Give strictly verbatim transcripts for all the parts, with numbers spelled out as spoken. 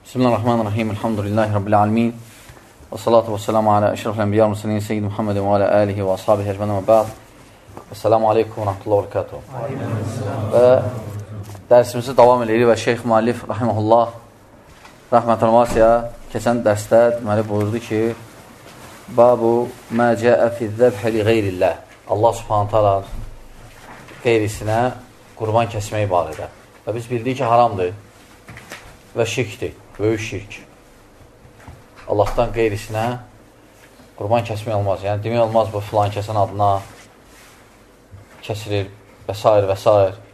Bismillahirrahmanirrahim. Elhamdülillahi Rabbil alemin. Və salatu və selamu alə əşrafil ənbiya və mursalin seyyid Muhammedin və alə alihi və ashabihi ecmaîn və ba'd. Esselamu aleykum və rahmetullahi və berekatuhu. Və dərsimizi davam edirik və Şeyx Müəllif rahimehullah rəhmətən vasiyə keçən dərsdə deməli buyurdu ki: "Babu ma caa fi zəbh li qeyrillah." Allah Subhanahu taala qeyrisinə qurban kəsmək barədə. Və biz bildik ki, haramdır və şirkdir, böyük şirk. Allahdan qeyrisinə qurban kəsmək olmaz. Yəni, demək olmaz, bu filan kəsən adına kəsilir və s. və s.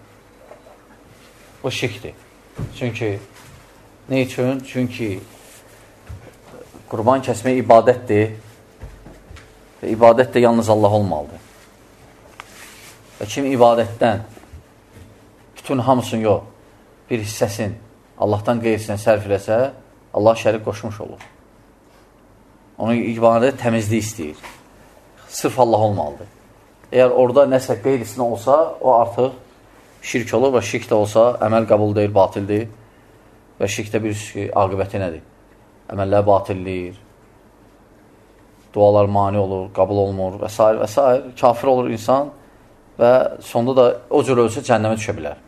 Bu şirkdir. Çünki, nə üçün? Çünki qurban kəsmək ibadətdir və ibadət də yalnız Allah olmalıdır. Və kim ibadətdən bütün hamısını yox, bir hissəsin Allahdan qeyrisinə sərf eləsə, Allah şərik qoşmuş olur. Onun ibadət təmizlik istəyir. Sırf Allah olmalıdır. Əgər orada nəsə qeyrisinə olsa, o artıq şirk olur və şirk də olsa, əməl qəbul deyil, batildir. Və şirkdə bir ki, aqibəti nədir? Əməllər batilliyir, dualar mani olur, qəbul olmur və s. və s. Kafir olur insan və sonunda da o cür ölsə cəhənnəmə düşə bilər.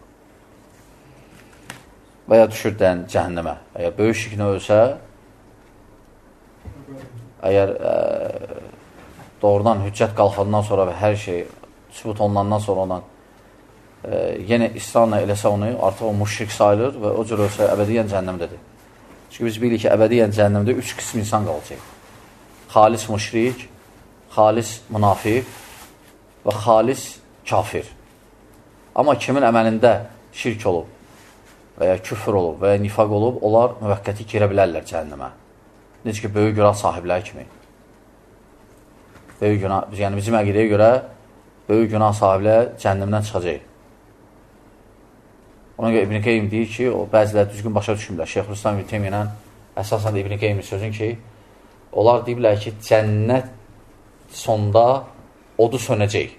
Və ya düşür dən cəhənnəmə. Əgər böyük şirklə ölsə, əgər ə, doğrudan hüccət qalxadan sonra və hər şey sübut olunandan sonra ondan ə, yenə israrla eləsə onu, artıq o müşrik sayılır və o cür ölsə əbədiyyən cəhənnəmdədir. Çünki biz bilirik ki, əbədiyyən cəhənnəmdə üç qism insan qalacaq. Xalis müşrik, xalis münafiq və xalis kafir. Amma kimin əməlində şirk olub, və ya küfür olub və ya nifaq olub, onlar müvəqqəti girə bilərlər cəhənnəmə. Necə ki, böyük günah sahibləri kimi. Böyük günah, yəni bizim əqidəyə görə böyük günah sahibləri cəhənnəmdən çıxacaq. Ona görə İbn-i Qeym deyir ki, o bəziləri düzgün başa düşmürlər. Şeyxülislam İbn Teymiyyə əsasən də İbn-i Qeymin sözün ki, onlar deyiblər ki, cənnət sonda odu sönəcək.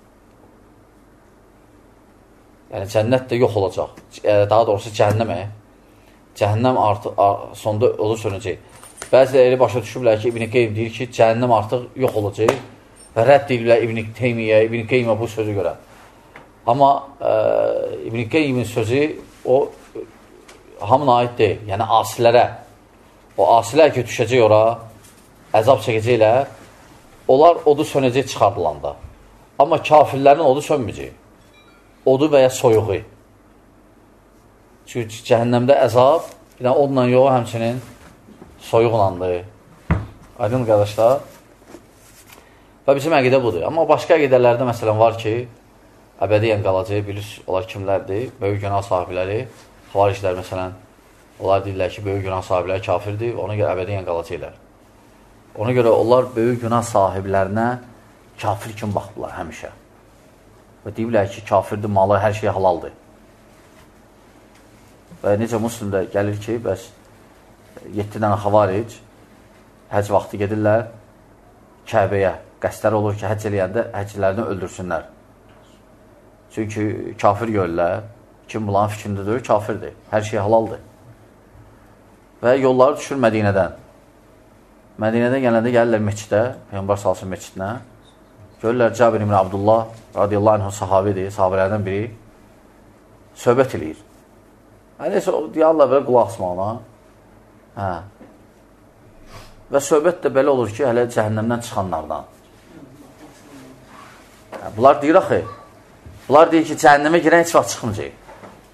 Yəni, cənnət də yox olacaq. Daha doğrusu cəhənnəmə. Cəhənnəm artıq sonda odu sönəcək. Bəziləri başa düşürlər ki, İbn-i Qeym deyir ki, cəhənnəm artıq yox olacaq və rədd deyirlər İbn-i Teymiyyə, İbn-i Qeymə bu sözü görə. Amma e, İbn-i Qeymin sözü o hamına aid deyil. Yəni, asilərə. O asilər ki, düşəcək ora, əzab çəkəcəklər, onlar odu sönəcək çıxardılanda. Amma kafirlərin odu sönməyəcək. Odu və ya soyuğu. Çünki cəhənnəmdə əzab, bir dənə odla yox, həmçinin soyuqlandır. Aydın qardaşlar. Və bizim əqidə budur. Amma başqa əqidələrdə məsələn var ki, əbədiyyən qalacaq, bilirsiniz, onlar kimlərdir? Böyük günah sahibləri, xavariclər məsələn, onlar deyirlər ki, böyük günah sahibləri kafirdir, ona görə əbədiyyən qalacaqlar. Ona görə onlar böyük günah sahiblərinə kafir kimi baxdılar həmişə. Və deyiblər ki, kafirdir, malı, hər şey halaldır. Və necə Müslimdə gəlir ki, bəs yeddi dənə xavaric həcc vaxtı gedirlər Kəbəyə. Qəsdləri olur ki, həcc eləyəndə həcclərini öldürsünlər. Çünki kafir görürlər. Kim bulanın fikrində deyir, kafirdir. Hər şey halaldır. Və yolları düşür Mədinədən. Mədinədən gələndə gəlirlər meçidə, Peyğəmbər salsın meçidinə. Görürlər Cabir ibn Abdullah radiyallahu anh sahabidir, sahabələrdən biri söhbət eləyir. Neysə, deyarlar belə qulaq asmağına. Hə. Və söhbət də belə olur ki, hələ cəhənnəmdən çıxanlardan. Hə, bunlar deyir axı, bunlar deyir ki, cəhənnəmə girən heç vaxt çıxmayacaq.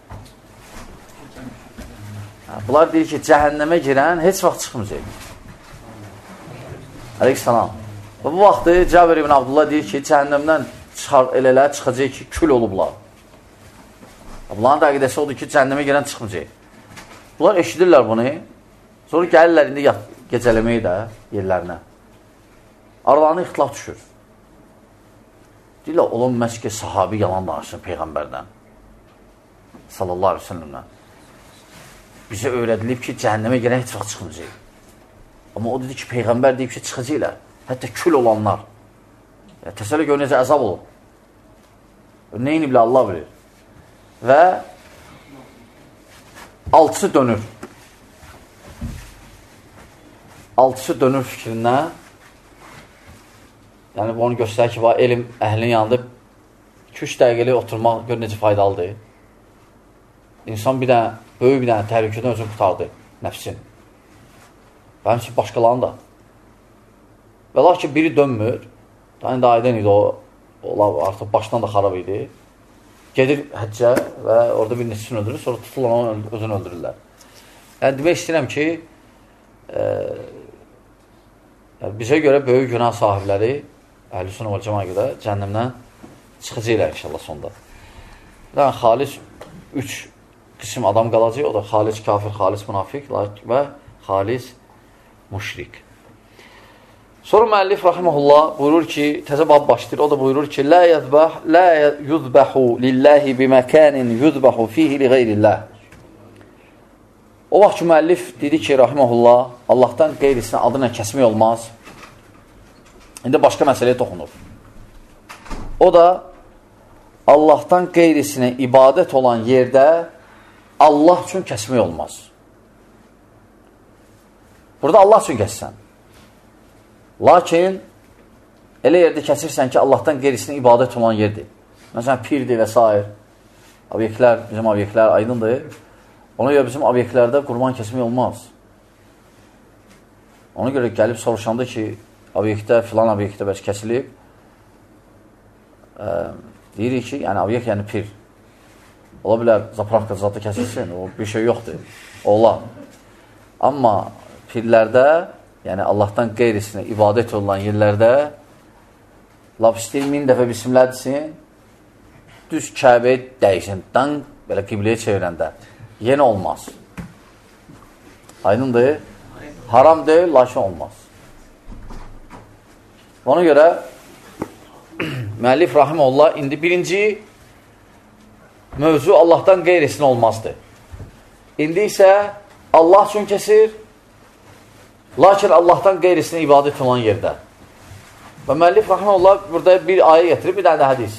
Hə, bunlar deyir ki, cəhənnəmə girən heç vaxt çıxmayacaq. Əleyhissalam. Və bu vaxtı Cabir ibn Abdullah deyir ki, cəhənnəmdən çıxar, elələr çıxacaq ki, kül olublar. Bunların da əqidəsi odur ki, cəhənnəmə girən çıxmayacaq. Bunlar eşidirlər bunu, sonra gəlirlər indi gecələməyi də yerlərinə. Aralarına ixtilaf düşür. Deyirlər, olan məhz ki, sahabi yalan danışsın Peyğəmbərdən. Sallallahu aleyhi ve sellemdən. Bizə öyrədilib ki, cəhənnəmə girən heç vaxt çıxmayacaq. Amma o dedi ki, Peyğəmbər deyib ki, çıxacaqlar. Hətta kül olanlar. Ya, təsələ gör necə əzab olur. Neyini bilə Allah bilir. Və altısı dönür. altısı dönür fikrinə. Yəni, bu onu göstərir ki, var, elm əhlinin yanında iki üç dəqiqəlik oturmaq gör necə faydalıdır. İnsan bir dənə, böyük bir dənə təhlükədən özünü qutardı, nəfsin. Və həmçin başqalarını da. Və lakin biri dönmür, yəni də aydın idi o, o artıq başdan da xarab idi. Gedir həccə və orada bir neçəsini öldürür, sonra tuturlar onu özünü öldürürlər. Yəni, demək istəyirəm ki, e, yəni, bizə görə böyük günah sahibləri, Əhl-i-Sünnə və Cəmaə görə cəhənnəmdən çıxacaqlar inşallah sonda. Yəni, xalis üç qism adam qalacaq, o da xalis kafir, xalis münafiq və xalis müşrik. Sonra müəllif rahimehullah buyurur ki, təzə bab başlayır, o da buyurur ki, la yuzbah la yuzbahu lillahi bimakanin yuzbahu fihi li ghayrillah. O vaxt ki, müəllif dedi ki, rahimehullah, Allahdan qeyrisinə adına kəsmək olmaz. İndi başqa məsələyə toxunur. O da Allahdan qeyrisinə ibadət olan yerdə Allah üçün kəsmək olmaz. Burada Allah üçün kəssən. Lakin, elə yerdə kəsirsən ki, Allahdan qeyrisinə ibadət olan yerdir. Məsələn, pirdir və s. Obyektlər, bizim obyektlər aydındır. Ona görə bizim obyektlərdə qurban kəsmək olmaz. Ona görə gəlib soruşanda ki, obyektdə, filan obyektdə bəs kəsilib, ə, deyirik ki, yəni obyekt, yəni pir. Ola bilər, zapravka zatı kəsilsin, o bir şey yoxdur. Olar. Amma pirlərdə, yəni Allahdan qeyrisinə ibadət olan yerlərdə laf istəyir, min dəfə bismillədirsin, düz Kəbəyə dəyişsin, dan belə qibləyə çevirəndə yenə olmaz. Aydındır? Haram deyil, lakin olmaz. Ona görə müəllif rahimehullah indi birinci mövzu Allahdan qeyrisinə olmazdır. İndi isə Allah üçün kəsir, lakin Allahdan qeyrisinə ibadət olan yerdə. Və müəllif rahimehullah burada bir ayə gətirib, bir dənə də hədis.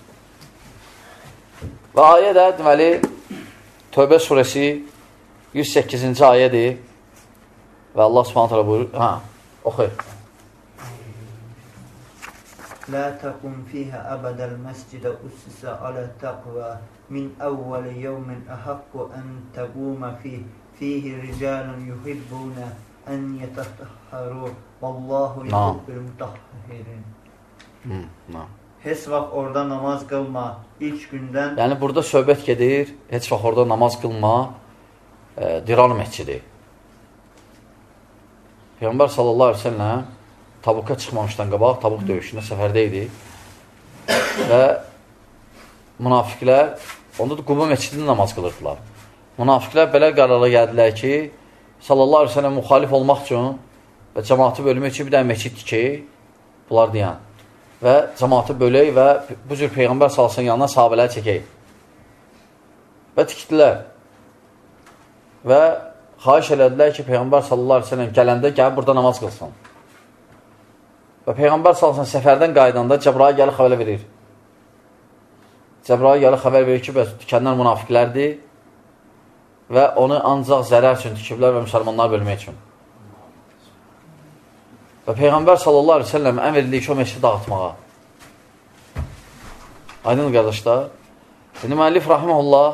Və ayə də deməli Tövbə surəsi yüz səkkizinci ayədir. Və Allah Subhanahu taala buyurur, ha, oxu. La taqum fiha abadal mascidə ussisa alə taqva min əvvəli yevmin əhaqqu ən təquma fih fihi ricalun yuhibbuna ən yətəhharu vallahu yuhibbul mutahhirin. Heç vaxt orada namaz qılma ilk gündən. Yəni burada söhbət gedir, heç vaxt orada namaz qılma e, Dirar məscidi. Peyğəmbər sallallahu əleyhi və səlləm Tabuka çıxmamışdan qabaq, Tabuk döyüşündə səfərdə idi. Və münafiqlər onda da Quba məscidində namaz qılırdılar. Münafiqlər belə qərara gəldilər ki, sallallahu əleyhi və səlləm müxalif olmaq üçün və cəmaatı bölmək üçün bir dənə məscid tikək, bunlar deyən. Və cəmaatı bölək və bu cür Peyğəmbər sallallahu əleyhi və səlləm yanına sahabələri çəkək. Və tikdilər. Və xahiş elədilər ki, Peyğəmbər sallallahu əleyhi və səlləm gələndə gəlib burada namaz qılsın. Və Peyğəmbər sallallahu əleyhi və səlləm səfərdən qaydanda Cəbrail gəlib xəbər verir. Cəbrail gəlib xəbər verir ki, bəs tikənlər münafiqlərdir və onu ancaq zərər üçün tikiblər və müsəlmanlar bölmək üçün. Və Peyğəmbər sallallahu əleyhi və səlləm əmr edildi ki, o məscidi dağıtmağa. Aydın qardaşlar. İndi müəllif rahimehullah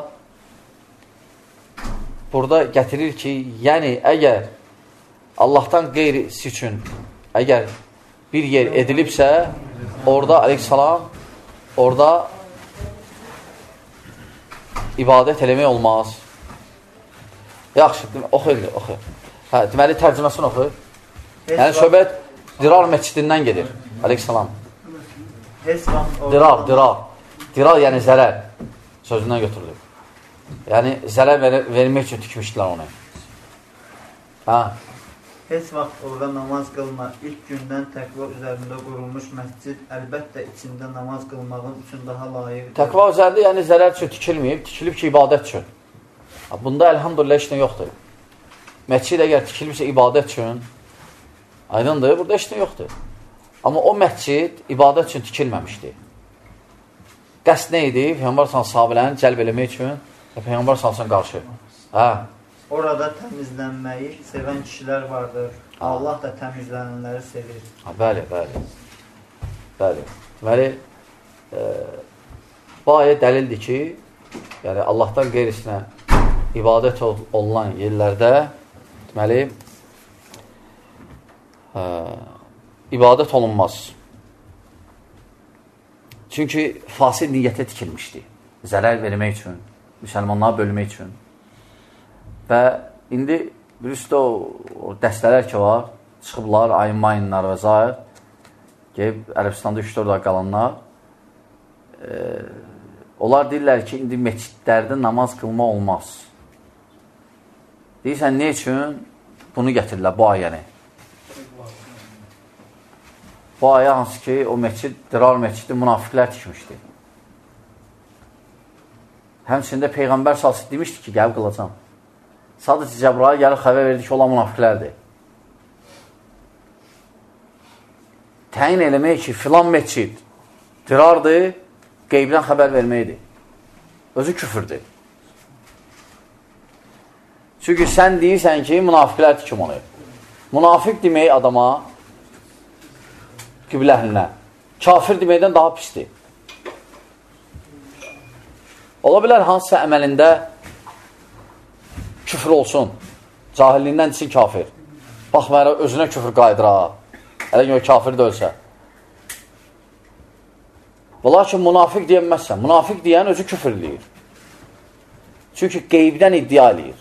burada gətirir ki, yəni əgər Allahdan qeyrisi üçün əgər bir yer edilibsə, orada əleyhissalam, orada ibadət eləmək olmaz. Yaxşı, oxu edir, oxu. Hə, deməli, tərcüməsini oxu. Yəni, söhbət Dirar məscidindən gedir, əleyhissalam. Dirar, dirar. Dirar, yəni zərər sözündən götürülür. Yəni, zərər ver vermək üçün tikmişdilər onu. Hə. Heç vaxt orada namaz qılma. İlk gündən təqva üzərində qurulmuş məscid əlbəttə içində namaz qılmağın üçün daha layiqdir. Təqva üzərində, yəni zərər üçün tikilməyib, tikilib ki, ibadət üçün. Bunda əlhamdülillah heç nə yoxdur. Məscid əgər tikilibsə ibadət üçün, aydındır, burada heç nə yoxdur. Amma o məscid ibadət üçün tikilməmişdi. Qəsd nə idi? Peyğəmbər sallallahu sahabələrini cəlb eləmək üçün və Peyğəmbər sallallahu qarşı. Hə. orada təmizlənməyi sevən kişilər vardır. Allah da təmizlənənləri sevir. Ha, bəli, bəli. Bəli. Deməli, e, bu ayə dəlildir ki, yəni Allahdan qeyrisinə ibadət olunan yerlərdə deməli, e, ibadət olunmaz. Çünki fasid niyyətə tikilmişdi. Zərər vermək üçün, müsəlmanlara bölmək üçün. Və indi birisi o, o dəstələr ki var, çıxıblar, ayın mayınlar və zahir, gəlib Ərəbistanda üç dörd ay qalanlar, e, onlar deyirlər ki, indi meçidlərdə namaz qılma olmaz. Deyirsən, ne üçün bunu gətirirlər, bu ayəni? Bu ayə hansı ki, o meçid, Dirar meçidi münafiqlər tikmişdi. Həmçində Peyğəmbər salsı demişdi ki, gəlib qılacam. Sadəcə Cəbrail gəlib xəbər verdi ki, olan münafiqlərdir. Təyin eləmək ki, filan meçid Dirardır, qeybdən xəbər verməkdir. Özü küfürdür. Çünki sən deyirsən ki, münafiqlər tikim onu. Münafiq demək adama qiblə əhlinə. Kafir deməkdən daha pisdir. Ola bilər hansısa əməlində küfür olsun. Cahilliyindən desin kafir. Baxmayaraq özünə küfür qaydıra. Hələ ki, o kafir də ölsə. Və lakin münafiq deyənməzsən. Münafiq deyən özü küfür eləyir. Çünki qeybdən iddia eləyir.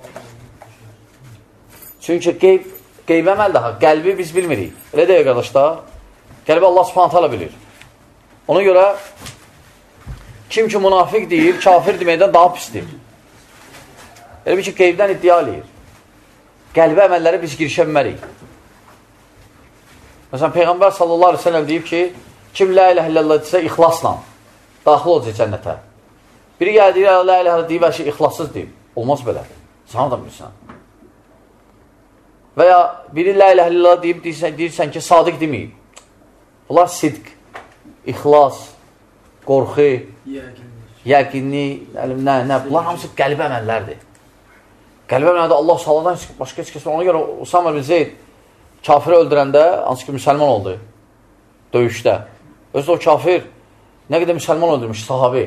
Çünki qeyb, qeyb əməl daha. Qəlbi biz bilmirik. Elə deyək, qardaşlar. Qəlbi Allah subhanət hala bilir. Ona görə kim ki münafiq deyir, kafir deməkdən daha pisdir. Elə bir ki, qeybdən iddia eləyir. Qəlbi əməlləri biz girişə bilmərik. Məsələn, Peyğəmbər sallallahu aleyhi ve sellem deyib ki, kim la ilahe illallah desə, ixlasla daxil olacaq cənnətə. Biri gəlir, deyir, la ilahe illallah deyib, əşi, ixlassız deyib. Olmaz belə. Sana da bilirsən. Və ya biri la ilahe illallah deyib, deyirsən, deyirsən ki, sadiq deməyib. Bunlar sidq, ixlas, qorxu, yəqinlik, nə, nə, bunlar hamısı qəlbə əməllərdir. Qəlbə əməllərdə Allah saladan başqa heç kəs var. Ona görə Usama bin Zeyd kafiri öldürəndə, hansı ki, müsəlman oldu döyüşdə. Özdə o kafir nə qədər müsəlman öldürmüş, sahabi.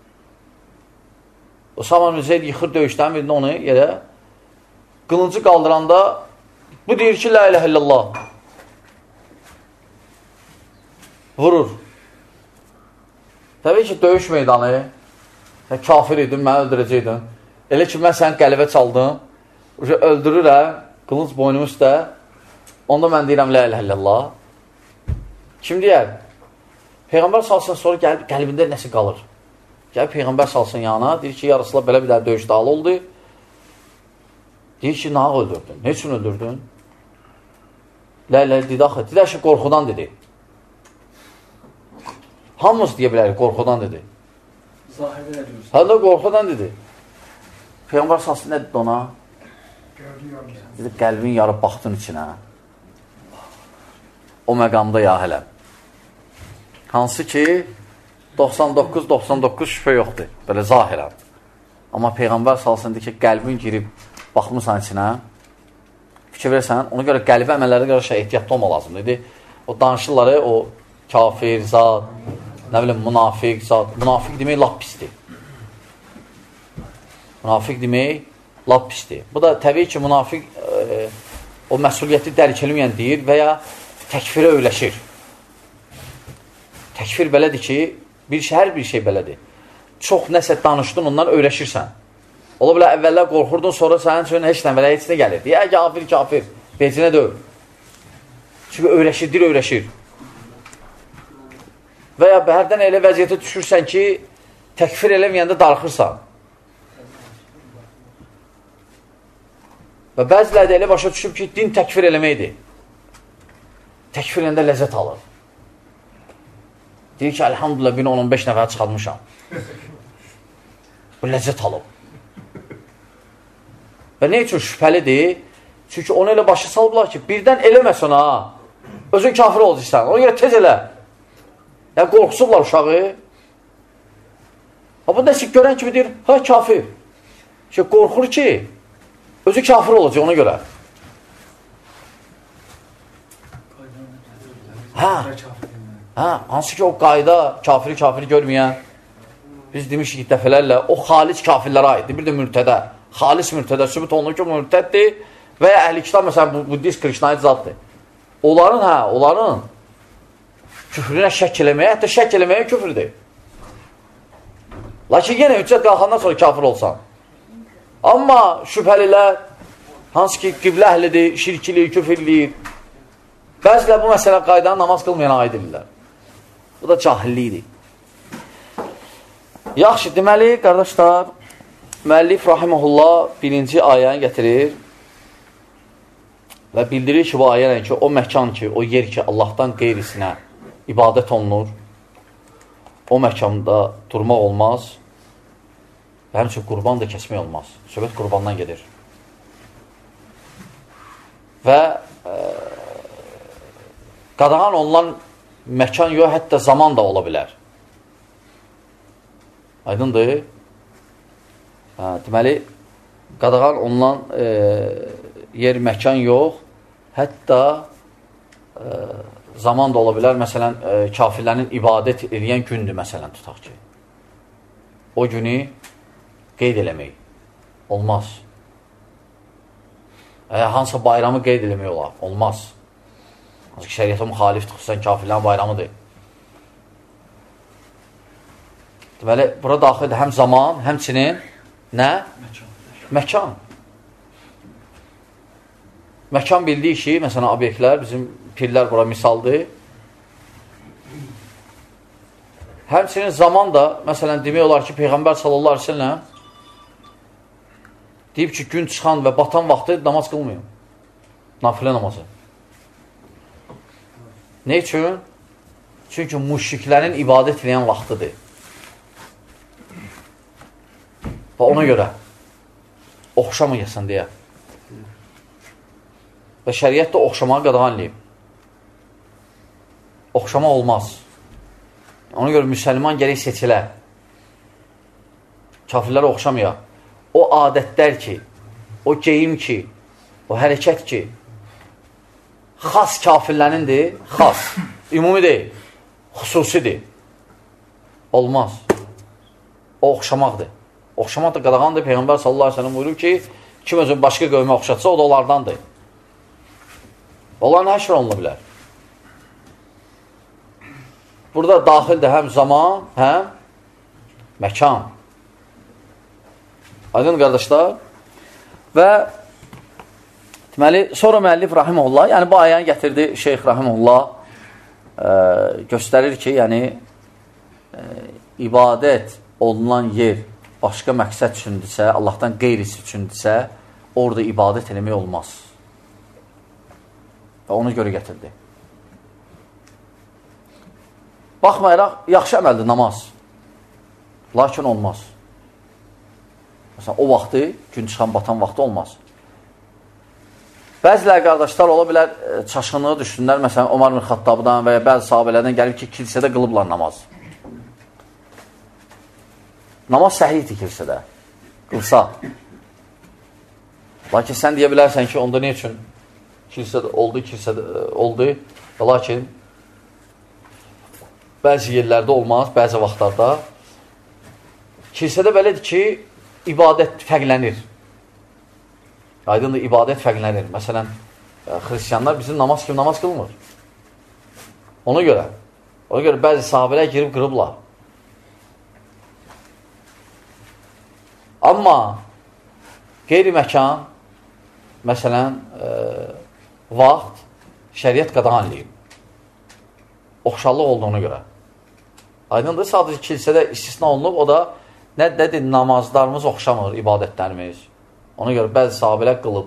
Usama bin Zeyd yıxır döyüşdən birində onu yerə. Qılıncı qaldıranda bu deyir ki, la ilahe illallah. Vurur. Təbii ki, döyüş meydanı, sən kafir idin, məni öldürəcəydin. Elə ki, mən sənin qəlbə çaldım, öldürürəm, qılınc boynumu üstə, onda mən deyirəm, la ilahe illallah. Kim deyər? Peyğəmbər salsın, sonra gəlib, qəlbində nəsə qalır. Gəlib Peyğəmbər salsın yanına, deyir ki, yarısıla belə bir daha döyüş dağlı oldu. Deyir ki, nağı öldürdün? Ne üçün öldürdün? La ilahe didaxı, didaxı qorxudan dedi. Hamımız deyə bilərik, qorxudan dedi. Zahirdə nə diyorsun? Hələ qorxudan dedi. Peyğəmbər salsın nə dedi ona? Dedi, qəlbin yarıb baxdın içinə. O məqamda ya hələm. Hansı ki, doxsan doqquz doxsan doqquz şübhə yoxdur. Belə zahirən. Amma Peyğəmbər salsın deyir ki, qəlbin girib baxmısan içinə. Fikir versən, ona görə qəlbi əməllərə görə şey ehtiyatlı olma lazım. Dedi, o danışırları, o kafir, zat, nə bilim, münafiq, zat. Münafiq demək lap pisdir. Münafiq demək lap pisdir. Bu da təbii ki, münafiq e, o məsuliyyəti dərk eləməyən deyir və ya təkfirə öyləşir. Təkfir belədir ki, bir şey, hər bir şey belədir. Çox nəsə danışdın, ondan öyləşirsən. Ola bilə, əvvəllər qorxurdun, sonra sənin üçün heç nə, belə heç nə gəlir. Deyə, kafir, kafir, becinə döv. Çünki öyləşir, dil öyləşir. Və ya hərdən elə vəziyyətə düşürsən ki, təkfir eləməyəndə darıxırsan. Və bəziləri də elə başa düşüb ki, din təkfir eləməkdir. Təkfir eləndə ləzzət alır. Deyir ki, əlhamdülillah, bir on on beş nəfər çıxartmışam. Bu ləzzət alıb. Və nə üçün şübhəlidir? Çünki onu elə başa salıblar ki, birdən eləməsən ha, özün kafir olacaqsan. Ona görə tez elə. Yəni, qorxusublar uşağı. Ha, bu nəsə görən kimi deyir, ha, kafir. Şey, qorxur ki, Özü kafir olacaq ona görə. Hə, hə, hansı ki o qayda kafiri kafiri görməyən, biz demişik dəfələrlə, o xalic kafirlərə aiddir, bir də mürtədə, xalis mürtədə, sübut olunur ki, mürtəddir və ya əhl-i kitab, məsələn, Buddhist, Krişnayit zaddır. Onların, hə, onların küfrünə şək eləməyə, hətta şək eləməyə küfrdür. Lakin yenə hüccət qalxandan sonra kafir olsan. Amma şübhəlilər, hansı ki qiblə əhlidir, şirkilir, küfürləyir, bəzilər bu məsələ qaydanı namaz qılmayana aid edirlər. Bu da cahillikdir. Yaxşı, deməli, qardaşlar, müəllif rahiməhullah birinci ayəni gətirir və bildirir ki, bu ayənə ki, o məkan ki, o yer ki, Allahdan qeyrisinə ibadət olunur, o məkanda durmaq olmaz və həmçin qurban da kəsmək olmaz. Söhbət qurbandan gedir. Və e, qadağan olunan məkan yox, hətta zaman da ola bilər. Aydındır? Hə, deməli, qadağan olunan e, yer, məkan yox, hətta e, zaman da ola bilər. Məsələn, e, kafirlərin ibadət edən gündür, məsələn, tutaq ki. O günü qeyd eləmək olmaz. E, hansısa bayramı qeyd eləmək olar, olmaz. Hansı ki, şəriyyətə müxalifdir, xüsusən kafirlərin bayramıdır. Deməli, bura daxildir həm zaman, həmçinin nə? Məkan. Məkan. Məkan bildik ki, məsələn, obyektlər, bizim pirlər bura misaldır. Həmçinin zaman da, məsələn, demək olar ki, Peyğəmbər sallallahu aleyhi ve sellem deyib ki, gün çıxan və batan vaxtı namaz qılmayın. Nafilə namazı. Ne üçün? Çünki müşriklərin ibadət edən vaxtıdır. Və ona görə oxşamayasın deyə. Və şəriət də oxşamağı qadağan eləyib. Oxşama olmaz. Ona görə müsəlman gərək seçilər. Kafirlərə oxşamaya. O adətlər ki, o geyim ki, o hərəkət ki, xas kafirlərindir, xas, ümumi deyil, xüsusidir. Olmaz. O oxşamaqdır. Oxşamaq da qadağandır. Peyğəmbər sallallahu aleyhi ve sellem buyurur ki, kim özün başqa qövmə oxşatsa, o da onlardandır. Onların həşr olunur bilər. Burada daxildir həm zaman, həm məkan. Aydın qardaşlar. Və deməli, sonra müəllif rahiməhullah, yəni bu ayəni gətirdi Şeyx rahiməhullah, e, göstərir ki, yəni e, ibadət olunan yer başqa məqsəd üçündürsə, Allahdan qeyrisi üçündürsə, orada ibadət eləmək olmaz. Və ona görə gətirdi. Baxmayaraq, yaxşı əməldir namaz. Lakin olmaz. Məsələn, o vaxtı, gün çıxan, batan vaxtı olmaz. Bəzilər qardaşlar ola bilər, çaşqınlığı düşündülər. Məsələn, Omar ibn Xattabdan və ya bəzi sahabələrdən gəlib ki, kilsədə qılıblar namaz. Namaz səhiydir kilsədə. Qılsa. Lakin sən deyə bilərsən ki, onda ne üçün? Kilsədə oldu, kilsədə oldu. Lakin bəzi yerlərdə olmaz, bəzi vaxtlarda. Kilsədə belədir ki, ibadət fərqlənir. Aydındır, ibadət fərqlənir. Məsələn, xristiyanlar bizim namaz kimi namaz qılmır. Ona görə, ona görə bəzi sahabələr girib qırıblar. Amma qeyri-məkan, məsələn, e, vaxt, şəriət qadağan eləyib. Oxşarlıq olduğuna görə. Aydındır, sadəcə kilsədə istisna olunub, o da nədir, namazlarımız oxşamır, ibadətlərimiz. Ona görə bəzi sahabələr qılıb.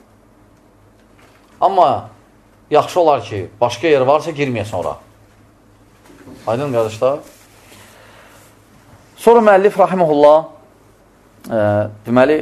Amma yaxşı olar ki, başqa yer varsa girməyəsən ora. Aydın qardaşlar. Sonra müəllif rahiməhullah e, deməli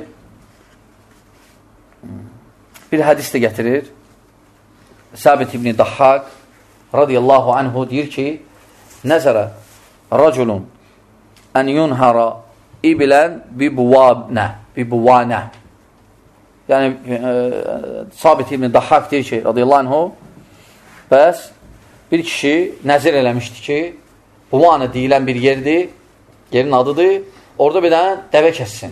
bir hədis də gətirir. Səbit ibn Dahhak radiyallahu anhu deyir ki, nəzərə raculun ən yunhara ibilən bi buvanə, bi buvanə. yəni e, Sabit ibn Dahhak deyir ki, radiyallahu anhu, bəs bir kişi nəzir eləmişdi ki, Buvanə deyilən bir yerdir, yerin adıdır, orada bir dənə dəvə kəssin.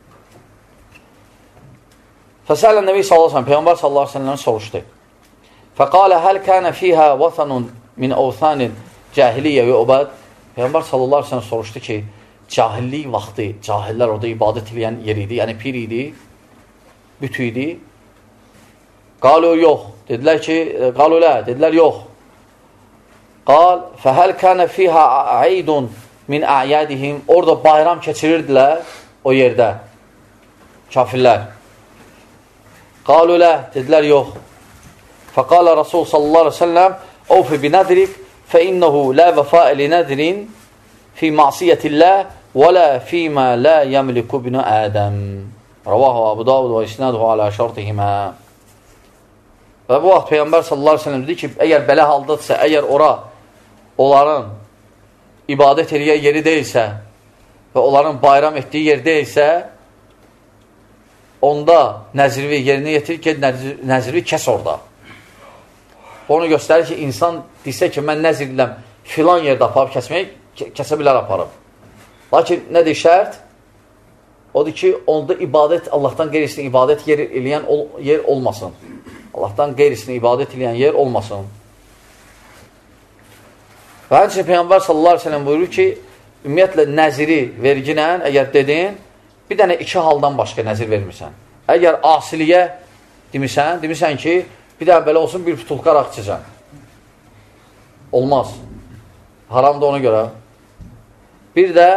Fəsələ Nəbi sallallahu aleyhi ve sellem, Peyğəmbər sallallahu aleyhi ve sellem soruşdu. Fəqalə həl kənə fiyhə vətanun min əvthanin cahiliyyə və obad. Peyğəmbər sallallahu aleyhi ve sellem soruşdu ki, cahillik vaxtı, cahillər orada ibadət edən yer idi, yəni pir idi, bütü idi. Qalu yox, dedilər ki, qalu lə, dedilər yox. Qal, fəhəl kənə fiyhə əydun min əyədihim, orada bayram keçirirdilər o yerdə, kafirlər. Qalu lə, dedilər yox. Fəqalə Rasul sallallahu aleyhi ve sellem, ovfi binədrik, fə innəhu lə vəfəə li nədrin fi masiyyətilləh və lə fīmə lə yəmliku binə ədəm. Ravahu Abu Davud və isnaduhu alə şartihimə. Və bu vaxt Peyğəmbər sallallahu aleyhi ve sellem dedi ki, əgər belə haldadırsa, əgər ora onların ibadət eləyə yeri deyilsə və onların bayram etdiyi yer deyilsə, onda nəzirvi yerinə yetir ki, nəzirvi kəs orada. Onu göstərir ki, insan desə ki, mən nəzir ediləm, filan yerdə aparıb kəsmək, kəsə bilər aparıb. Lakin nədir şərt? Odur ki, onda ibadət, Allahdan qeyrisini ibadət yer eləyən yer olmasın. Allahdan qeyrisini ibadət eləyən yer olmasın. Və həmçinin Peyğəmbər sallallahu aleyhi ve sellem buyurur ki, ümumiyyətlə nəziri verginə, əgər dedin, bir dənə iki haldan başqa nəzir vermirsən. Əgər asiliyə demirsən, demirsən ki, bir dənə belə olsun, bir putulka araq içəcəm. Olmaz. Haramdır ona görə. Bir də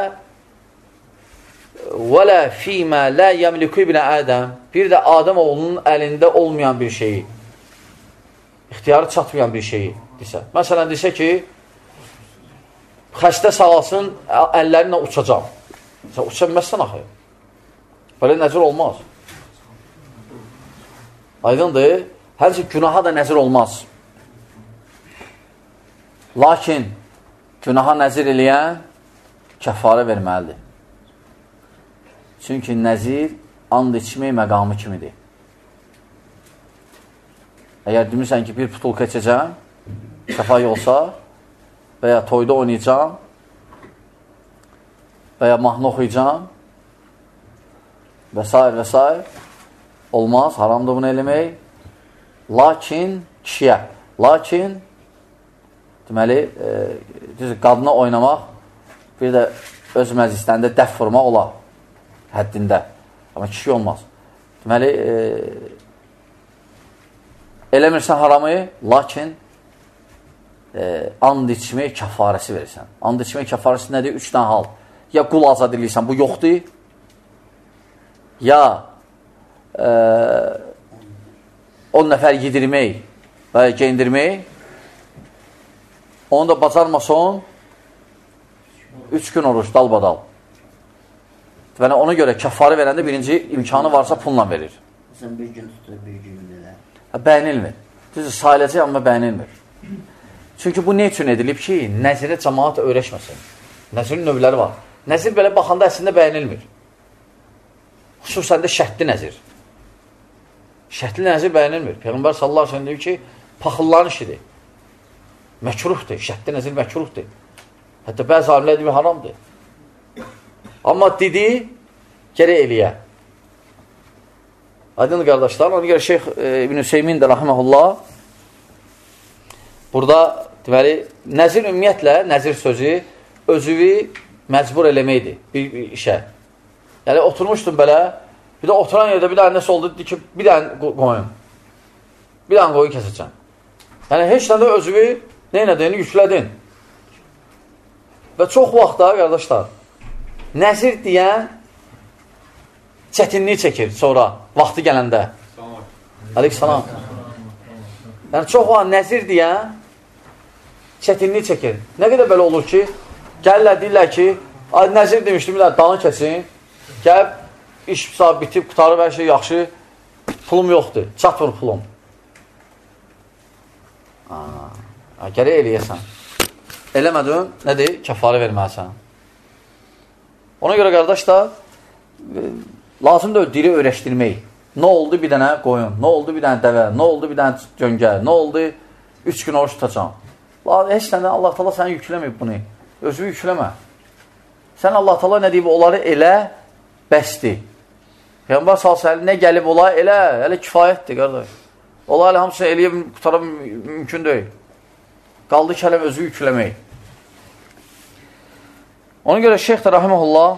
وَلَا فِيمَا لَا يَمْلِكُ ibn Ədəm, bir də Adəm oğlunun əlində olmayan bir şeyi, ixtiyarı çatmayan bir şeyi desə. Məsələn, desə ki, xəstə sağalsın, əllərinlə uçacam. Sən uça bilməzsən axı. Belə nəzir olmaz. Aydındır. Həmçin günaha da nəzir olmaz. Lakin günaha nəzir eləyən kəffarə verməlidir. Çünki nəzir and içmək məqamı kimidir. Əgər demirsən ki, bir putulka içəcəm, səfay olsa və ya toyda oynayacam və ya mahnı oxuyacam və s. və s. olmaz, haramdır bunu eləmək. Lakin kişiyə, lakin deməli, e, qadına oynamaq, bir də öz məclislərində dəf vurmaq olar həddində. Amma kişi olmaz. Deməli, e, eləmirsən haramı, lakin e, and içmək kəfarəsi verirsən. And içmək kəfarəsi nədir? Üç dənə hal. Ya qul azad edirsən, bu yoxdur. Ya e, on nəfər yedirmək və ya geyindirmək. Onu da bacarmason üç gün oruç, dalbadal. Və ona görə kəffarə verəndə birinci imkanı varsa pulla verir. Sən bir gün tutur, bir gün elə. Bəyənilmir. Düzdür, sayılacaq, amma bəyənilmir. Çünki bu ne üçün edilib ki, nəzirə cəmaat öyrəşməsin. Nəzirin növləri var. Nəzir belə baxanda əslində bəyənilmir. Xüsusən də şərtli nəzir. Şərtli nəzir bəyənilmir. Peyğəmbər sallallahu aleyhi ve sellem deyir ki, paxılların işidir. Məkruhdur. Şərtli nəzir məkruhdur. Hətta bəzi alimlər deyir, haramdır. Amma dedi, gərək eləyə. Aydın qardaşlar, ona görə Şeyx e, İbn Hüseymin də rahiməhullah burada deməli, nəzir ümumiyyətlə, nəzir sözü özüvi məcbur eləməkdir bir, bir işə. Yəni, oturmuşdun belə, bir də oturan yerdə bir dənə nəsə oldu, dedi ki, bir dənə qoyun. Bir dənə qoyun kəsəcəm. Yəni, heç də özüvi neynədiyini yüklədin. Və çox vaxtda, qardaşlar, nəzir deyən çətinliyi çəkir sonra, vaxtı gələndə. Aleyhissalam. Yəni, çox vaxt nəzir deyən çətinliyi çəkir. Nə qədər belə olur ki, gəlirlər, deyirlər ki, nəzir demişdim, bir də dalın kəsin, gəlib, iş saat bitib, qutarıb, hər şey yaxşı, pulum yoxdur, çatmır pulum. Aa, gərək eləyəsən. Eləmədin, nədir? Kəfarə verməlisən. Ona görə, qardaş da, lazımdır dili öyrəşdirmək. Nə oldu bir dənə qoyun, nə oldu bir dənə dəvə, nə oldu bir dənə göngə, nə oldu üç gün oruç tutacam. Heç nədən Allah Taala səni yükləməyib bunu. Özünü yükləmə. Sən Allah Taala nə deyib, onları elə bəsdir. Peyğəmbər sallallahu əleyhi və səlləm nə gəlib ola elə, elə kifayətdir qardaş. Ola elə hamısını eləyə qutara mümkün deyil. Qaldı kələm özü yükləmək. Ona görə Şeyx də rahimehullah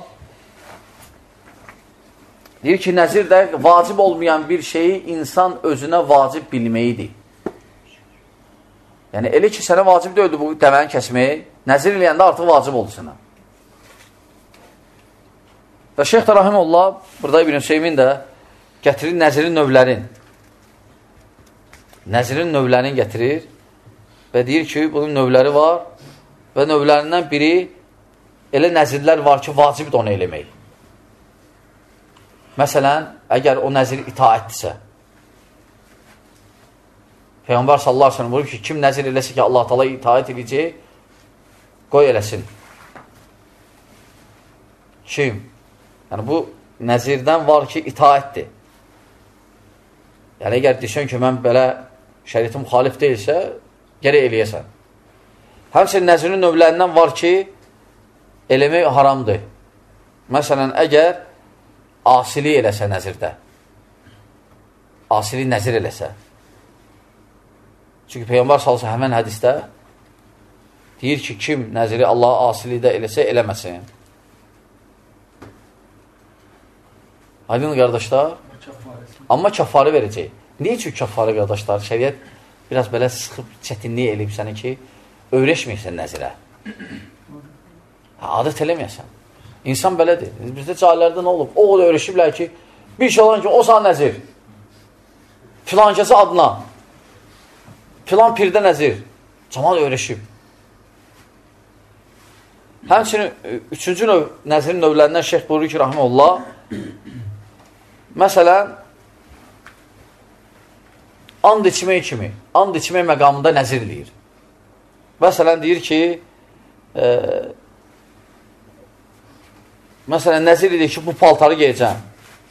deyir ki, nəzir də vacib olmayan bir şeyi insan özünə vacib bilməyidir. Yəni, elə ki, sənə vacib deyildi bu dəvəni kəsmək, nəzir eləyəndə artıq vacib oldu sənə. Və Şeyx də rahimehullah, burada İbn Hüseymin də gətirir nəzirin növlərin. Nəzirin növlərini gətirir və deyir ki, bunun növləri var və növlərindən biri elə nəzirlər var ki, vacibdir onu eləmək. Məsələn, əgər o nəzir itaətdirsə, Peyğəmbər sallallahu əleyhi və səlləm buyurur ki, kim nəzir eləsə ki, Allah Taala itaət edəcək, qoy eləsin. Kim? Yəni, bu nəzirdən var ki, itaətdir. Yəni, əgər desən ki, mən belə şəriətə müxalif deyilsə, gərək eləyəsən. Həmçinin nəzirin növlərindən var ki, eləmək haramdır. Məsələn, əgər asili eləsə nəzirdə, asili nəzir eləsə. Çünki Peyğəmbər sallallahu əleyhi və səlləm həmən hədisdə deyir ki, kim nəziri Allaha asilidə eləsə, eləməsin. Aydın qardaşlar, amma kəffarı verəcək. Niyə üçün kəffarı qardaşlar? Şəriət biraz belə sıxıb çətinliyi eləyib səni ki, öyrəşməyəsən nəzirə. Adət eləməyəsən. İnsan belədir. Bizdə cahillərdə nə olub? O da öyrəşiblər ki, bir şey olan ki, o sana nəzir. Filan kəsi adına. Filan pirdə nəzir. Camal öyrəşib. Həmçinin üçüncü növ, nəzirin növlərindən Şeyx buyurur ki, rahimehullah, məsələn, and içmək kimi, and içmək məqamında nəzir eləyir. Məsələn, deyir ki, e, məsələn, nəzir edir ki, bu paltarı geyəcəm.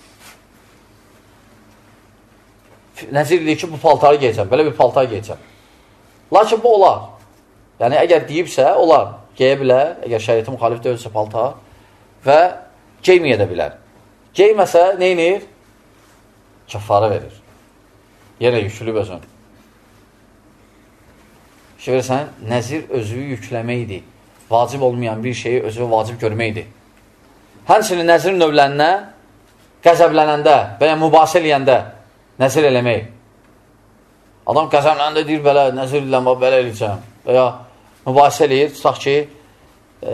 Nəzir edir ki, bu paltarı geyəcəm, belə bir paltar geyəcəm. Lakin bu olar. Yəni, əgər deyibsə, olar. Geyə bilər, əgər şəriətə müxalif deyilsə paltar və geyməyə də bilər. Geyməsə, neynir? Kəffara verir. Yenə yüklüb özün. Şey verirsən, nəzir özü yükləməkdir. Vacib olmayan bir şeyi özü vacib görməkdir. Həmçinin nəzirin növlərinə qəzəblənəndə və ya mübahisə eləyəndə nəzir eləmək. Adam qəzəblənəndə deyir, belə, nəzir eləmə, belə eləyəcəm. Və ya mübahisə eləyir, tutaq ki, e,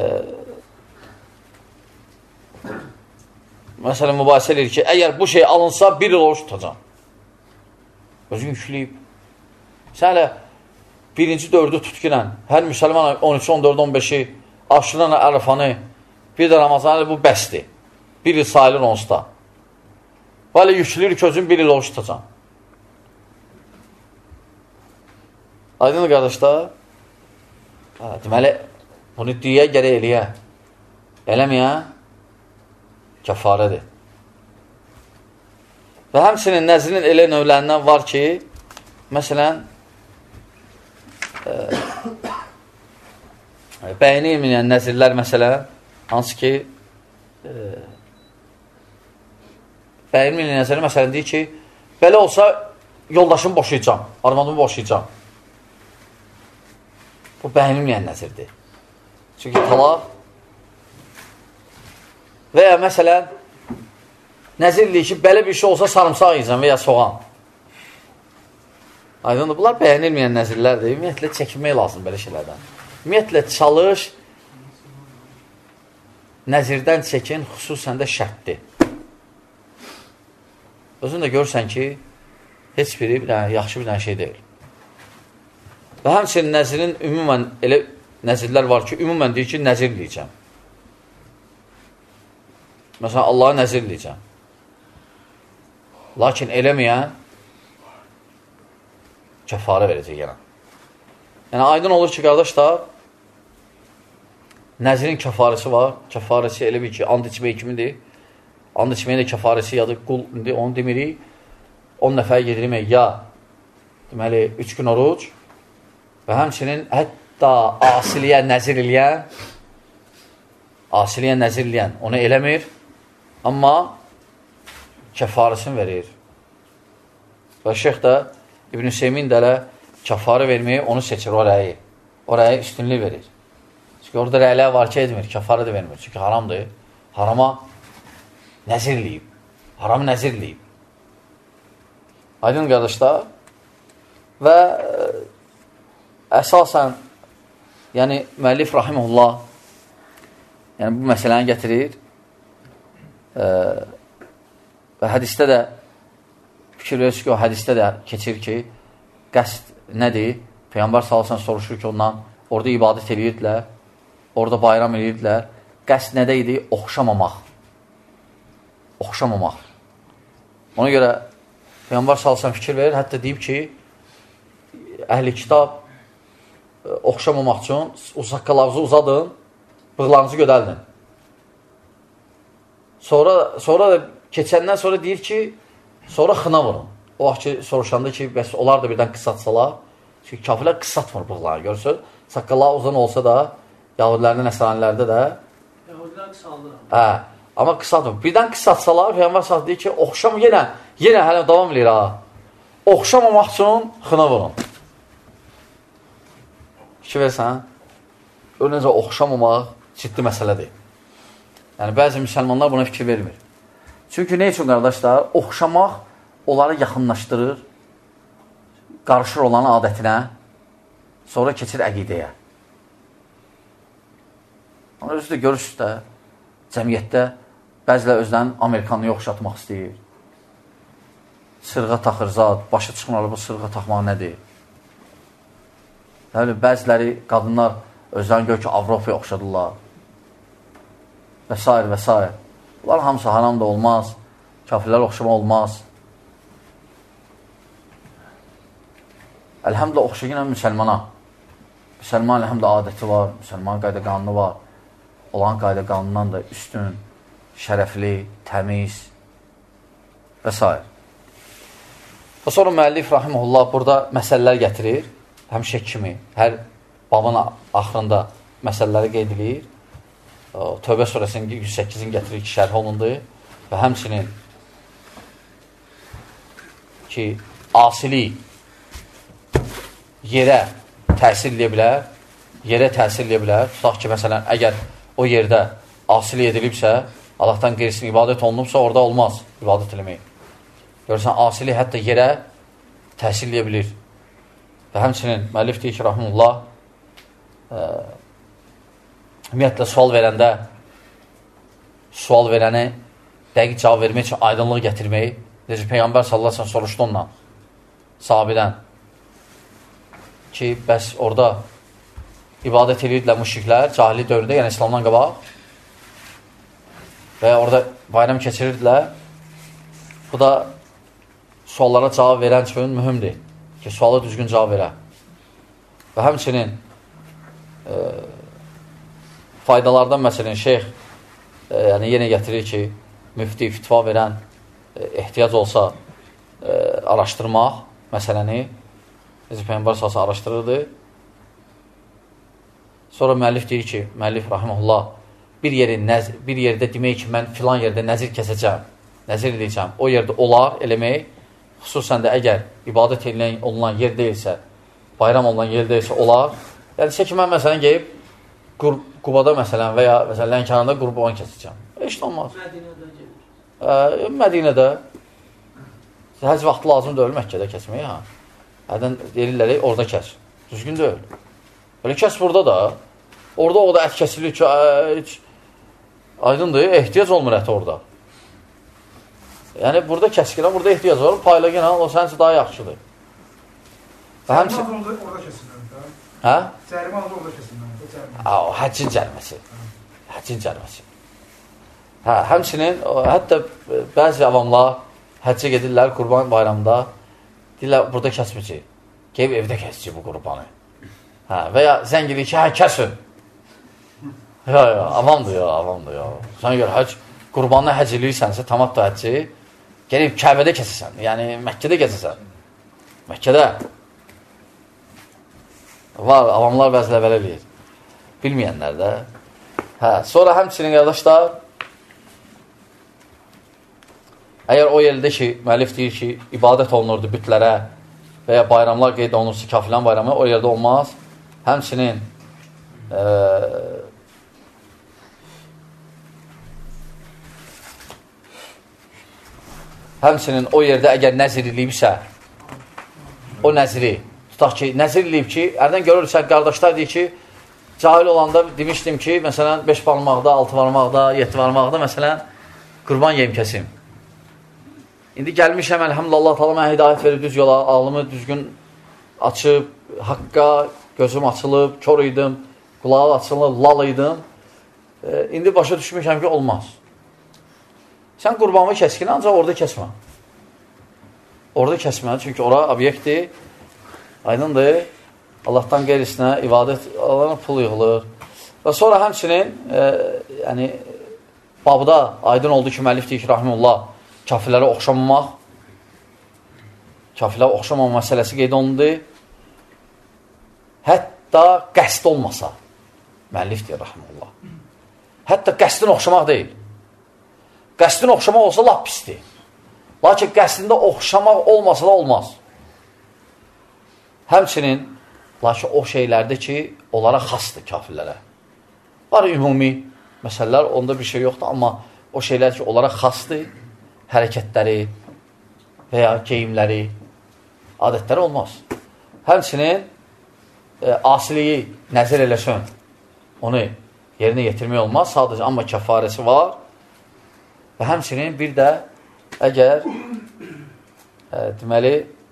məsələn, mübahisə eləyir ki, əgər bu şey alınsa, bir il oruç tutacam. Özün yükləyib. Sən hələ birinci dördü tutqinən, hər müsəlman on üç, on dörd, on beşi, aşıran ərəfanı, bir də Ramazanı, bu bəsdir. Bir il sayılır onsuz da. Belə yükləyir ki, özün bir il oruç tutacam. Aydın qardaşlar, deməli, bunu deyə gərək eləyə. Eləməyə kəffarədir. Və həmçinin nəzrin elə növlərindən var ki, məsələn, e, bəyini ilməyən nəzirlər, məsələn, hansı ki, e, bəyini ilməyən nəzirlər, məsələn, deyir ki, belə olsa, yoldaşımı boşayacam, armadımı boşayacam. Bu bəyinilməyən nəzirdir. Çünki talaq və ya məsələn nəzirlik ki, belə bir şey olsa sarımsaq yiyəcəm və ya soğan. Aydındır, bunlar bəyinilməyən nəzirlərdir. Ümumiyyətlə, çəkinmək lazım belə şeylərdən. Ümumiyyətlə, çalış, nəzirdən çəkin, xüsusən də şərtdir. Özün də görsən ki, heç biri bir dənə, yaxşı bir dənə şey deyil. Və həmçinin nəzirin ümumən elə nəzirlər var ki, ümumən deyir ki, nəzir eləyəcəm. Məsələn, Allaha nəzir eləyəcəm. Lakin eləməyən kəffarə verəcək yenə. Yəni, aydın olur ki, qardaşlar, nəzirin kəffarəsi var. Kəffarəsi elə bir ki, and içmək kimidir. And içməyin də kəffarəsi yadır, qul, onu demirik. on nəfər yedirmək, ya deməli, üç gün oruc və həmçinin hətta asiliyə nəzir eləyən, asiliyə nəzir eləyən onu eləmir, amma kəfarəsini verir. Və şeyx də İbn-i Hüseymin də elə kəfarə verməyi onu seçir, o rəyi. O rəyi üstünlük verir. Çünki orada rəylər var ki, etmir, kəfarə də vermir. Çünki haramdır. Harama nəzirləyib. Haramı nəzirləyib. Aydın qardaşlar. Və ə, əsasən, yəni müəllif rahimehullah, yəni bu məsələni gətirir. Ə, və hədisdə də fikir verir ki, o hədisdə də keçir ki, qəsd nədir? Peyğəmbər sallallahu əleyhi və səlləm soruşur ki, ondan orada ibadət edirdilər, orada bayram edirdilər. Qəsd nədə idi? Oxşamamaq. Oxşamamaq. Ona görə Peyğəmbər sallallahu əleyhi və səlləm fikir verir, hətta deyib ki, əhli kitab oxşamamaq üçün saqqallarınızı uzadın, bığlarınızı gödəldin. Sonra, sonra da keçəndən sonra deyir ki, sonra xına vurun. O vaxt ki, soruşanda ki, bəs onlar da birdən qısatsalar, çünki kafirlər qısatmır bığlarını, görürsün. Saqqallar uzun olsa da, yahudilərdə, nəsranilərdə də Yahudilər qısaldır. Hə, amma qısatmır. Birdən qısatsalar, Peyğəmbər sallallahu deyir ki, oxşam yenə, yenə hələ davam edir ha. Oxşamamaq üçün xına vurun. Fikir versən, necə oxşamamaq ciddi məsələdir. Yəni, bəzi müsəlmanlar buna fikir vermir. Çünki nə üçün, qardaşlar? Oxşamaq onları yaxınlaşdırır, qarışır olanın adətinə, sonra keçir əqidəyə. Amma özü də görürsünüz də, cəmiyyətdə bəzilər özlərinin Amerikanlıya oxşatmaq istəyir. Sırğa taxır zat, başı çıxmır, bu sırğa taxmaq nədir? Bəziləri, qadınlar özlərini gör ki, Avropaya oxşadırlar. Və s. və s. Bunlar hamısı haram da olmaz, kafirlər oxşama olmaz. Əlhəmdə oxşayın müsəlmana. Müsəlman əlhəmdə adəti var, müsəlman qayda qanunu var. Olan qayda qanundan da üstün, şərəfli, təmiz və s. Və sonra müəllif rahimehullah burada məsələlər gətirir, həmişə kimi, hər babın axırında məsələləri qeyd edilir. Tövbə surəsinin yüz səkkizin gətirir ki, şərh olundu və həmçinin ki, asilik yerə təsir edə bilər, yerə təsir edə bilər. Tutaq ki, məsələn, əgər o yerdə asilik edilibsə, Allahdan qeyrisin ibadət olunubsa, orada olmaz ibadət eləmək. Görürsən, asilik hətta yerə təsir edə bilir. Və həmçinin müəllif deyir ki, rahimullah, ə, ümumiyyətlə, sual verəndə sual verəni dəqiq cavab vermək üçün aydınlıq gətirmək. Necə Peyğəmbər sallallahu əleyhi və səlləm soruşdu ondan, sahabədən ki, bəs orada ibadət edirdilər müşriklər, cahili dövrdə, yəni İslamdan qabaq və orada bayram keçirirdilər. Bu da suallara cavab verən üçün mühümdir ki, suala düzgün cavab verə. Və həmçinin e, faydalardan məsələn şeyx e, yəni yenə gətirir ki, müfti fitva verən e, ehtiyac olsa e, araşdırmaq məsələni necə Peyğəmbər sallallahu araşdırırdı. Sonra müəllif deyir ki, müəllif rahimehullah bir, yeri, nəz, bir yerdə demək ki, mən filan yerdə nəzir kəsəcəm, nəzir edəcəm, o yerdə olar eləmək, xüsusən də əgər ibadət edilən olunan yer deyilsə, bayram olunan yer deyilsə, olar. Yəni, şey ki, mən məsələn geyib Qubada məsələn və ya məsələn Lənkəranada qurban kəsəcəm. Heç də olmaz. Mədinədə gelir. Ə, Mədinədə həc vaxtı lazım deyil Məkkədə kəsməyə. Ha. Hədən deyirlər, orada kəs. Düzgün deyil. Belə kəs burada da. Orada o da ət kəsilir ki, heç aydındır, ehtiyac olmur əti orada. Yəni, burada kəskirən, burada ehtiyac var. Payla yenə, o sənsi daha yaxşıdır. Cərimə azı orada kəsinlər. Hə? Cərimə azı orada kəsinlər. Həccin cəriməsi. Həccin cəriməsi. Hə, həmçinin, hətta bəzi avamlar həccə gedirlər qurban bayramında. Deyirlər, burada kəsməyəcək. Qeyb evdə kəsəcək bu qurbanı. Hə, və ya zəng edir ki, hə, kəsin. Ya, ya, avamdır ya, avamdır ya. Sən gör, həcc, qurbanına həcc edirsənsə, tamat da həcci, Gelib Kəbədə kəsəsən, yəni Məkkədə kəsəsən. Məkkədə var, avamlar bəzilə belə eləyir. Bilməyənlər də. Hə, sonra həmçinin qardaşlar, əgər o yerdə ki, müəllif deyir ki, ibadət olunurdu bütlərə və ya bayramlar qeyd olunursa, kafirlərin bayramı, o yerdə olmaz. Həmçinin e, həmçinin o yerdə əgər nəzir eləyibsə, o nəziri, tutaq ki, nəzir eləyib ki, ərdən görürsən, qardaşlar deyir ki, cahil olanda demişdim ki, məsələn, beş barmaqda, altı barmaqda, yedi barmaqda, məsələn, qurban yeyim kəsim. İndi gəlmişəm, əlhamdülillah, Allah-u Teala mənə hidayət verib düz yola, ağlımı düzgün açıb, haqqa gözüm açılıb, kör idim, qulağı açılıb, lal idim. E, indi başa düşmüşəm ki, olmaz. Sən qurbanı kəskin, ancaq orada kəsmə. Orada kəsmə, çünki ora obyektdir, aydındır. Allahdan qeyrisinə ibadət alana pul yığılır. Və sonra həmçinin, e, yəni, babda aydın oldu ki, müəllif deyir ki, rahimullah, kafirlərə oxşamamaq, kafirlərə oxşamamaq məsələsi qeyd olundu. Hətta qəsd olmasa, müəllif deyir, rahimullah. Hətta qəsdin oxşamaq deyil. Qəsdin oxşamaq olsa, lap pisdir. Lakin qəsdində oxşamaq olmasa da olmaz. Həmçinin, lakin o şeylərdir ki, onlara xasdır kafirlərə. Var ümumi məsələlər, onda bir şey yoxdur, amma o şeylər ki, onlara xasdır, hərəkətləri və ya geyimləri, adətləri olmaz. Həmçinin e, asiliyi nəzir eləsən, onu yerinə yetirmək olmaz, sadəcə amma kəfarəsi var və həmçinin bir də əgər e, deməli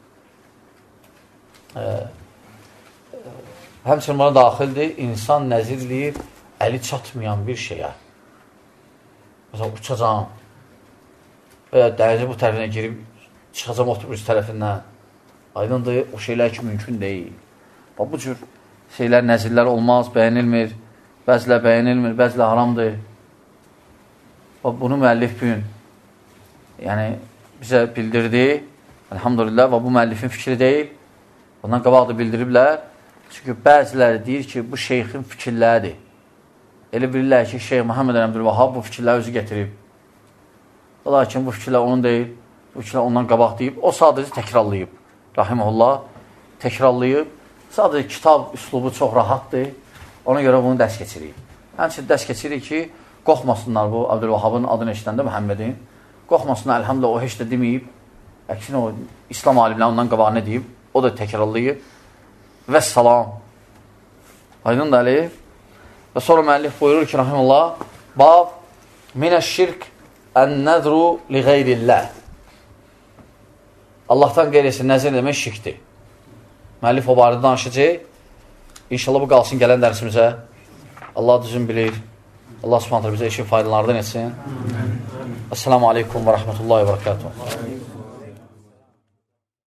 e, e, həmçinin buna daxildir, insan nəzirləyib əli çatmayan bir şeyə. Məsələn, uçacam və ya dənizin bu tərəfinə girib çıxacam otobüs tərəfindən. Aydındır, o şeylər ki, mümkün deyil. Bax, bu cür şeylər, nəzirlər olmaz, bəyənilmir, bəzilə bəyənilmir, bəzilə haramdır. Bax, bunu müəllif bugün yəni, bizə bildirdi. Elhamdülillah, və bu müəllifin fikri deyil. Bundan qabaq da bildiriblər. Çünki bəziləri deyir ki, bu şeyxin fikirləridir. Elə bilirlər ki, Şeyx Muhammed Əbdülvahhab bu fikirləri özü getirib. Lakin bu fikirlər onun deyil, bu fikirlər ondan qabaq deyib. O sadəcə təkrarlayıb. Rahiməhullah təkrarlayıb. Sadəcə kitab üslubu çox rahatdır. Ona görə bunu dərs keçirik. Həmçinin dərs keçirik ki, qorxmasınlar bu Əbdülvahhabın adını eşidəndə Məhəmmədin. Qorxmasınlar, əlhamdülillah, o heç də deməyib. Əksinə o İslam alimləri ondan qabaq nə deyib? O da təkrarlayıb. Və salam. Aydın da Əli. Və sonra müəllif buyurur ki, rahiməllah, bab minəşşirk ən-nəzru li qeyrilləh. Allahdan qeyrisi nəzir demək şirkdir. Müəllif o barədə danışacaq. İnşallah bu qalsın gələn dərsimizə. Allah düzün bilir. Allah subhanətlə bizə işin faydalardan etsin. Esselamu aleykum və rəhmətullahi və bərəkatuhu.